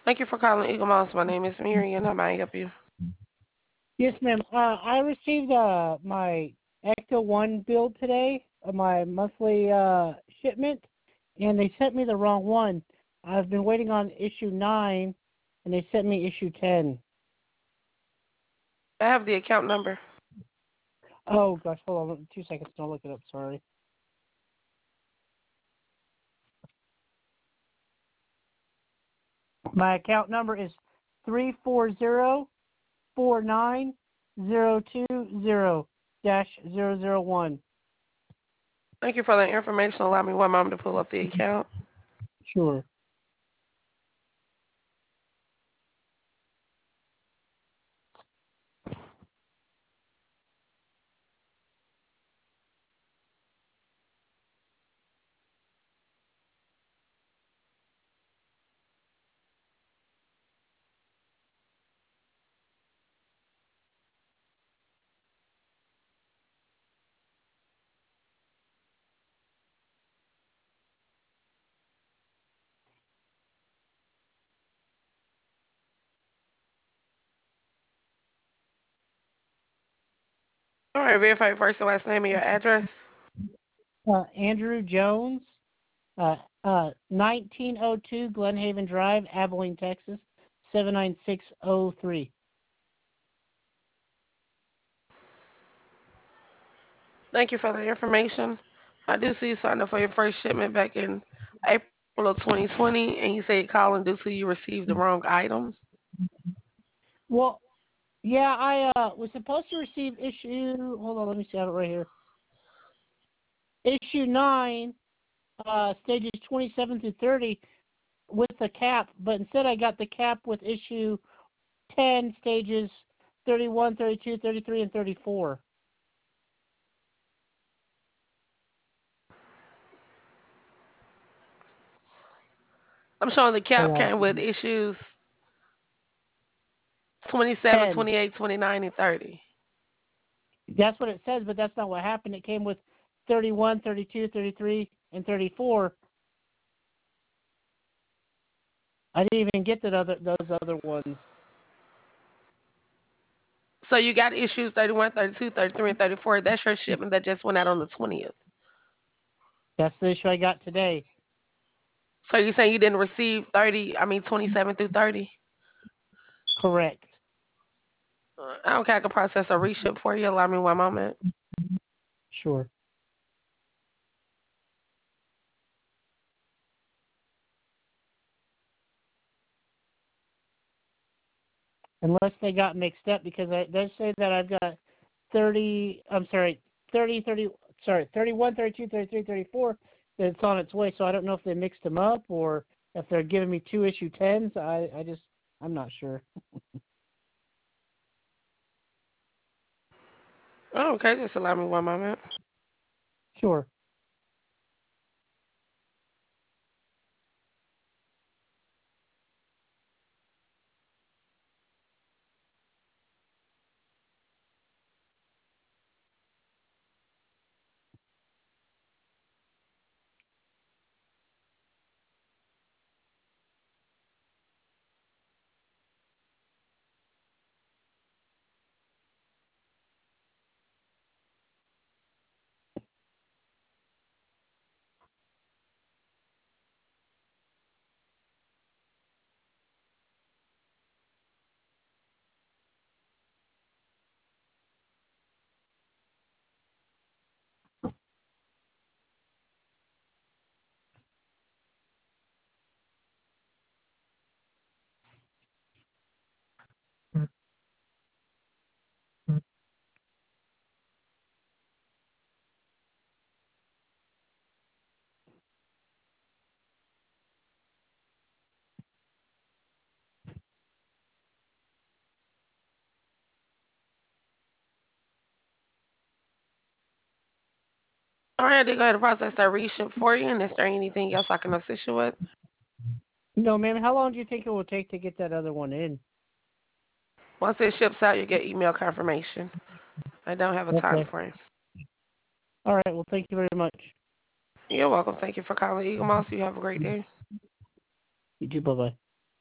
Thank you for calling Eagle Mouse. My name is Miriam. How may I help you? Yes, ma'am. I received my Ecto One bill today, my monthly shipment, and they sent me the wrong one. I've been waiting on issue 9, and they sent me issue 10. I have the account number. Oh gosh, hold on 2 seconds. I'll look it up. Sorry. My account number is 340492020-001. Thank you for the information. Allow me one moment to pull up the account. Sure. All right, verify your first and last name and your address. Andrew Jones, 1902 Glenhaven Drive, Abilene, Texas, 79603. Thank you for the information. I do see you signed up for your first shipment back in April of 2020, and you said calling due to you received the wrong items. Well, yeah, I was supposed to receive issue. Hold on, let me see. I have it right here. Issue 9, stages 27 through 30 with the cap, but instead I got the cap with issue 10, stages 31, 32, 33, and 34. I'm showing the Hold cap on. came with issues 27, 10. 28, 29, and 30. That's what it says, but that's not what happened. It came with 31, 32, 33, and 34. I didn't even get those other ones. So you got issues 31, 32, 33, and 34. That's your shipment that just went out on the 20th. That's the issue I got today. So you're saying you didn't receive 27 through 30? Correct. Okay, I can process a reship for you. Allow me one moment. Sure. Unless they got mixed up because it does say that I've got 30, I'm sorry, 30, 30, sorry, 31, 32, 33, 34 that's on its way. So I don't know if they mixed them up or if they're giving me two issue 10s. I'm not sure. Oh, okay, just allow me one moment. Sure. All right, I did go ahead and process that reship for you. And is there anything else I can assist you with? No, ma'am. How long do you think it will take to get that other one in? Once it ships out, you get email confirmation. I don't have a time Okay. frame. All right. Well, thank you very much. You're welcome. Thank you for calling Eagle Mouse. You have a great day. You too. Bye bye.